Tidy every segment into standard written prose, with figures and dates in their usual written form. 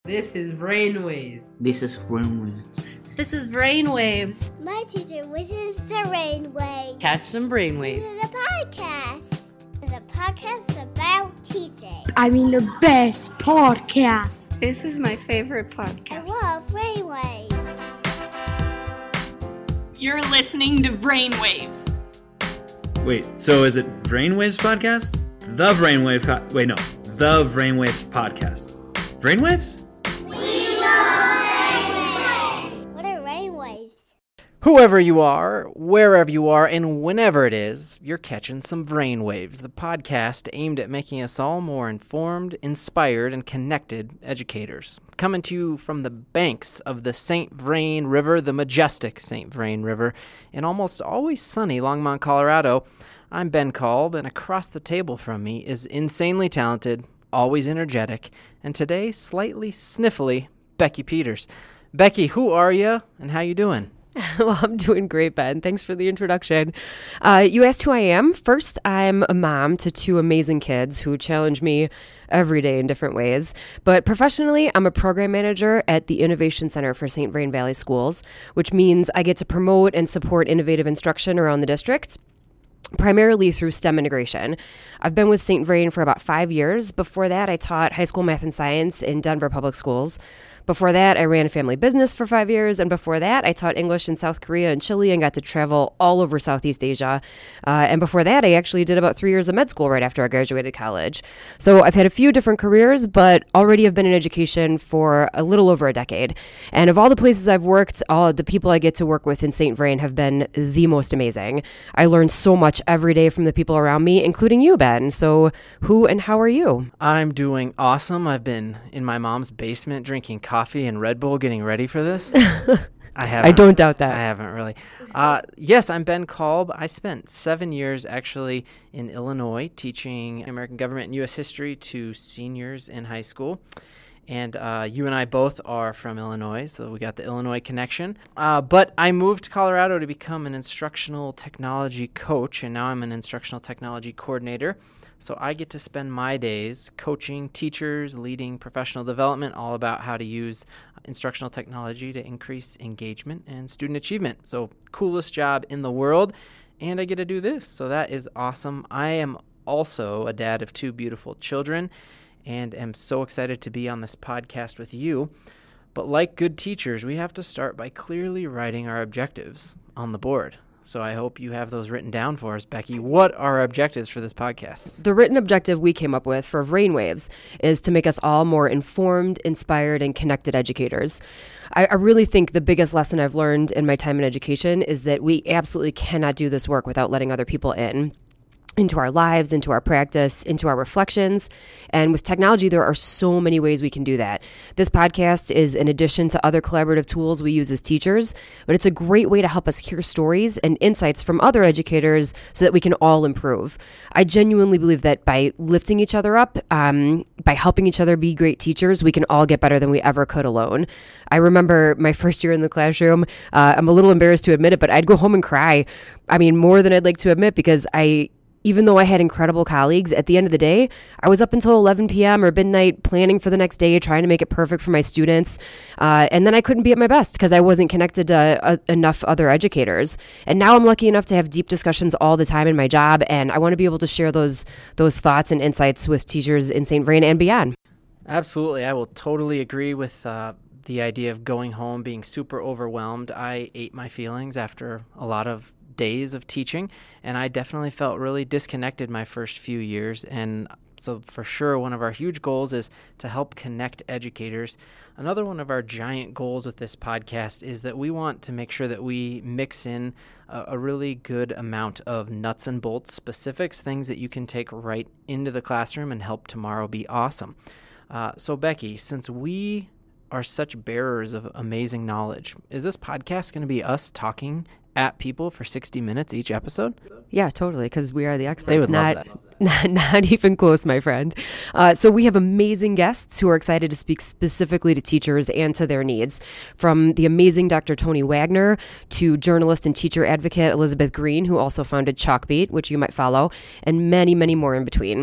This is Brainwave. This is Brainwaves. This is Brainwaves. My teacher wishes the Brainwave. Catch some brainwaves. This is a podcast. It's a podcast about teaching. The best podcast. This is my favorite I podcast. love Brainwaves. You're listening to Brainwaves. Wait, so is it Brainwaves Podcast? The Brainwave The Brainwaves Podcast. Brainwaves? What are brainwaves? Whoever you are, wherever you are, and whenever it is, you're catching some Brainwaves, the podcast aimed at making us all more informed, inspired, and connected educators. Coming to you from the banks of the St. Vrain River, the majestic St. Vrain River, in almost always sunny Longmont, Colorado, I'm Ben Kolb, and across the table from me is insanely talented, always energetic, and today slightly sniffly, Becky Peters. Becky, who are you, and how you doing? Well, I'm doing great, Ben. Thanks for the introduction. You asked who I am. First, I'm a mom to two amazing kids who challenge me every day in different ways. But professionally, I'm a program manager at the Innovation Center for St. Vrain Valley Schools, which means I get to promote and support innovative instruction around the district, primarily through STEM integration. I've been with St. Vrain for about 5 years. Before that, I taught high school math and science in Denver Public Schools. Before that, I ran a family business for 5 years, and before that, I taught English in South Korea and Chile and got to travel all over Southeast Asia. And before that, I actually did about 3 years of med school right after I graduated college. So I've had a few different careers, but already have been in education for a little over a decade. And of all the places I've worked, all the people I get to work with in St. Vrain have been the most amazing. I learn so much every day from the people around me, including you, Ben. So who and how are you? I'm doing awesome. I've been in my mom's basement drinking coffee and Red Bull getting ready for this. I don't doubt that. I haven't really. Yes, I'm Ben Kolb. I spent 7 years actually in Illinois teaching American government and U.S. history to seniors in high school. And you and I both are from Illinois, so we got the Illinois connection. But I moved to Colorado to become an instructional technology coach, and now I'm an instructional technology coordinator. So I get to spend my days coaching teachers, leading professional development, all about how to use instructional technology to increase engagement and student achievement. So coolest job in the world, and I get to do this. So that is awesome. I am also a dad of two beautiful children, and am so excited to be on this podcast with you. But like good teachers, we have to start by clearly writing our objectives on the board. So I hope you have those written down for us, Becky. What are our objectives for this podcast? The written objective we came up with for Brainwaves is to make us all more informed, inspired, and connected educators. I really think the biggest lesson I've learned in my time in education is that we absolutely cannot do this work without letting other people into our lives, into our practice, into our reflections. And with technology, there are so many ways we can do that. This podcast is in addition to other collaborative tools we use as teachers, but it's a great way to help us hear stories and insights from other educators so that we can all improve. I genuinely believe that by lifting each other up, by helping each other be great teachers, we can all get better than we ever could alone. I remember my first year in the classroom. I'm a little embarrassed to admit it, but I'd go home and cry. More than I'd like to admit, because even though I had incredible colleagues, at the end of the day, I was up until 11 p.m. or midnight planning for the next day, trying to make it perfect for my students. And then I couldn't be at my best because I wasn't connected to enough other educators. And now I'm lucky enough to have deep discussions all the time in my job. And I want to be able to share those thoughts and insights with teachers in St. Vrain and beyond. Absolutely. I will totally agree with the idea of going home being super overwhelmed. I ate my feelings after a lot of days of teaching, and I definitely felt really disconnected my first few years. And so for sure, one of our huge goals is to help connect educators. Another one of our giant goals with this podcast is that we want to make sure that we mix in a really good amount of nuts and bolts specifics, things that you can take right into the classroom and help tomorrow be awesome. So Becky, since we are such bearers of amazing knowledge, is this podcast going to be us talking at people for 60 minutes each episode? Yeah, totally, because we are the experts. They would love that. Not even close, my friend. So we have amazing guests who are excited to speak specifically to teachers and to their needs, from the amazing Dr. Tony Wagner to journalist and teacher advocate Elizabeth Green, who also founded Chalkbeat, which you might follow, and many, many more in between.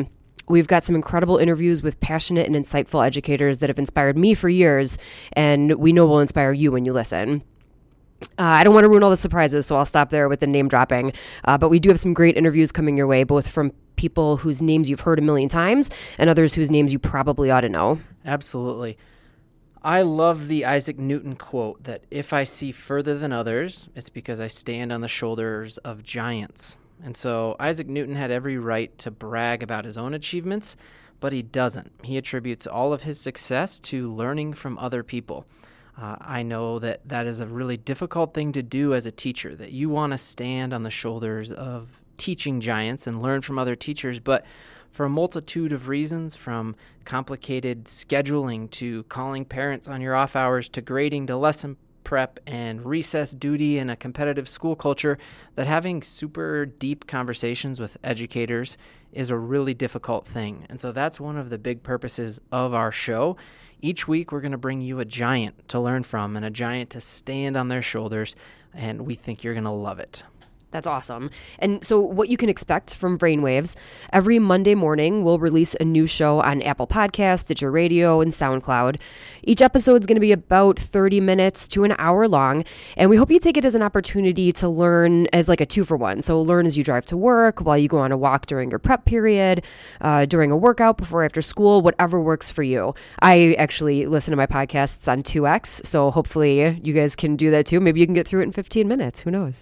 We've got some incredible interviews with passionate and insightful educators that have inspired me for years, and we know will inspire you when you listen. I don't want to ruin all the surprises, so I'll stop there with the name dropping. But we do have some great interviews coming your way, both from people whose names you've heard a million times and others whose names you probably ought to know. Absolutely. I love the Isaac Newton quote that if I see further than others, it's because I stand on the shoulders of giants. And so Isaac Newton had every right to brag about his own achievements, but he doesn't. He attributes all of his success to learning from other people. I know that is a really difficult thing to do as a teacher, that you want to stand on the shoulders of teaching giants and learn from other teachers, but for a multitude of reasons, from complicated scheduling to calling parents on your off hours to grading to lesson prep and recess duty in a competitive school culture, that having super deep conversations with educators is a really difficult thing. And so that's one of the big purposes of our show. Each week, we're going to bring you a giant to learn from and a giant to stand on their shoulders, and we think you're going to love it. That's awesome. And so what you can expect from Brainwaves, every Monday morning, we'll release a new show on Apple Podcasts, Stitcher Radio, and SoundCloud. Each episode is going to be about 30 minutes to an hour long, and we hope you take it as an opportunity to learn as like a 2-for-1. So learn as you drive to work, while you go on a walk during your prep period, during a workout, before or after school, whatever works for you. I actually listen to my podcasts on 2X, so hopefully you guys can do that too. Maybe you can get through it in 15 minutes. Who knows?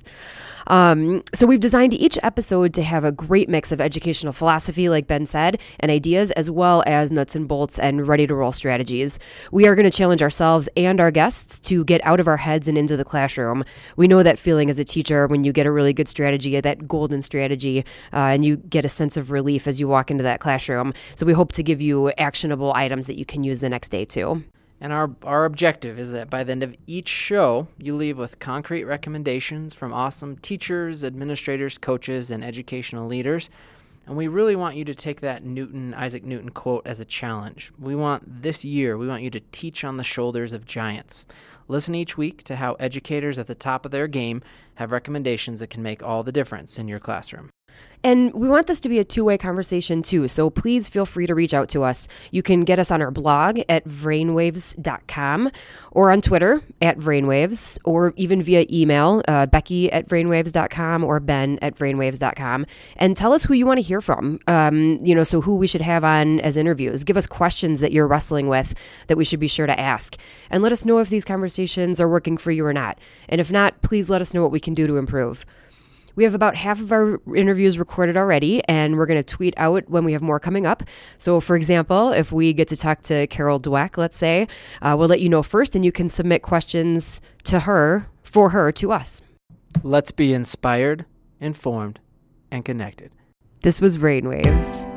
So we've designed each episode to have a great mix of educational philosophy, like Ben said, and ideas, as well as nuts and bolts and ready-to-roll strategies. We are going to challenge ourselves and our guests to get out of our heads and into the classroom. We know that feeling as a teacher when you get a really good strategy, that golden strategy, and you get a sense of relief as you walk into that classroom. So we hope to give you actionable items that you can use the next day too. And our objective is that by the end of each show, you leave with concrete recommendations from awesome teachers, administrators, coaches, and educational leaders. And we really want you to take that Isaac Newton quote as a challenge. We want you to teach on the shoulders of giants. Listen each week to how educators at the top of their game have recommendations that can make all the difference in your classroom. And we want this to be a two-way conversation too, so please feel free to reach out to us. You can get us on our blog at brainwaves.com or on Twitter at brainwaves, or even via email, Becky at brainwaves.com or Ben at brainwaves.com, and tell us who you want to hear from, so who we should have on as interviews. Give us questions that you're wrestling with that we should be sure to ask, and let us know if these conversations are working for you or not. And if not, please let us know what we can do to improve. We have about half of our interviews recorded already, and we're going to tweet out when we have more coming up. So, for example, if we get to talk to Carol Dweck, let's say, we'll let you know first, and you can submit questions to her to us. Let's be inspired, informed, and connected. This was Brainwaves.